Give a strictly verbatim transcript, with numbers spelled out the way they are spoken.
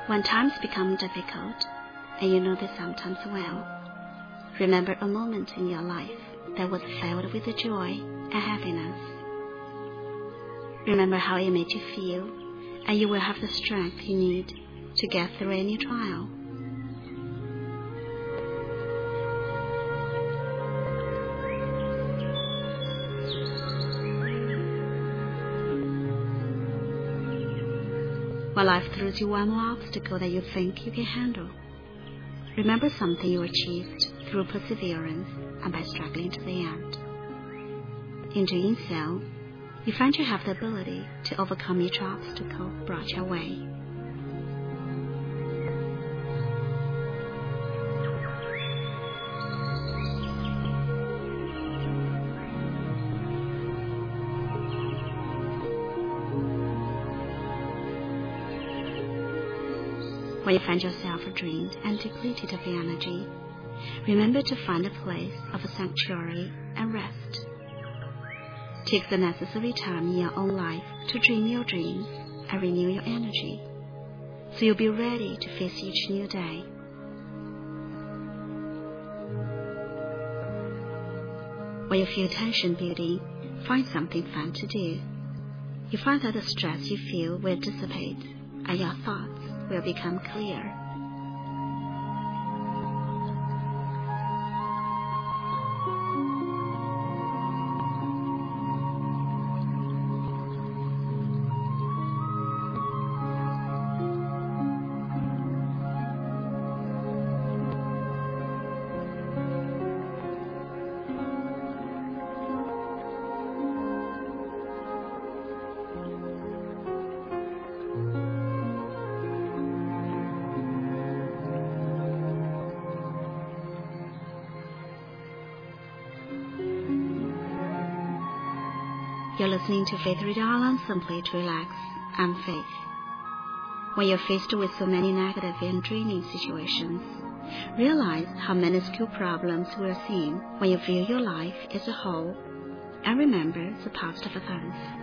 When times become difficult, and you know this sometimes well, remember a moment in your life that was filled with joy and happiness. Remember how it made you feel, and you will have the strength you need to get through any trial. When life throws you one more obstacle that you think you can handle, remember something you achieved through perseverance and by struggling to the end. In doing so, you find you have the ability to overcome each obstacle brought your way. When you find yourself drained and depleted of energy, remember to find a place of sanctuary and rest. Take the necessary time in your own life to dream your dreams and renew your energy, so you'll be ready to face each new day. When you feel tension building, find something fun to do. You find that the stress you feel will dissipate, and your thoughts will become clear. You're listening to Faith Radio Island simply to relax. I'm Faith. When you're faced with so many negative and draining situations, realize how minuscule problems will seem when you view your life as a whole, and remember the positive events.